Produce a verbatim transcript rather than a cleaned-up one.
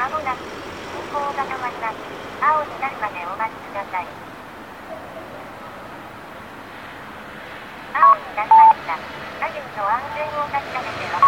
まもなく運行が止まります。青になるまでお待ちください。青になりました。左右の安全を確かめては